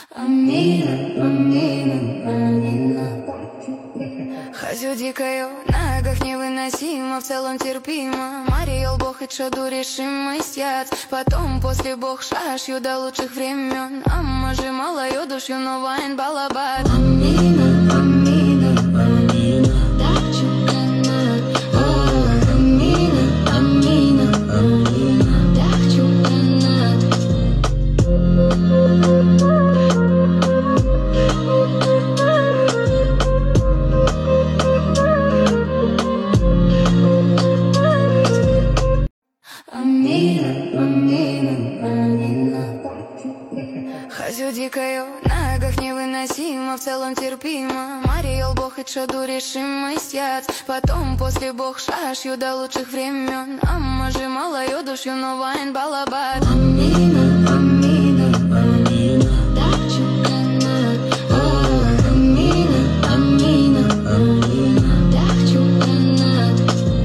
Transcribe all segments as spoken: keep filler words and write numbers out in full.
Амина, Амина, Амина. Хожу дикою, на ногах невыносимо, в целом терпимо. Мариол, Бог и Чаду решимость яд. Потом после Бог шашью до лучших времен. Амма же малою душью, но вайн балабат. Амина, Амина, Амина. Так чукана, о, Амина, Амина, Амина. Так чукана. Амина, Амина, Амина. Хожу дикою, на ногах невыносимо, в целом терпимо. Мариол, Бог и Чаду решимость яд. Потом после Бог шашью до лучших времен. Амма же малою душью, но вайн балабат. Амина, Амина, Амина. Так чукана, о, Амина, Амина, Амина. Так чукана.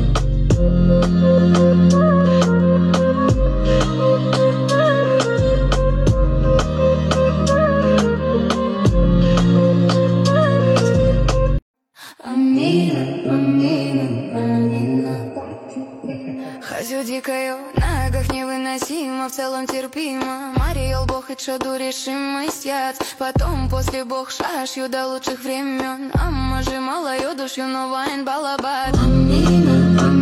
Амина, Амина, Амина. Хожу дикою, на ногах невыносимо, в целом терпимо. Мариол, Бог и Чаду решимость яд. Потом после Бог шашью до лучших времен. Амма же малою душью, но вайн балабат. Амина, Амина.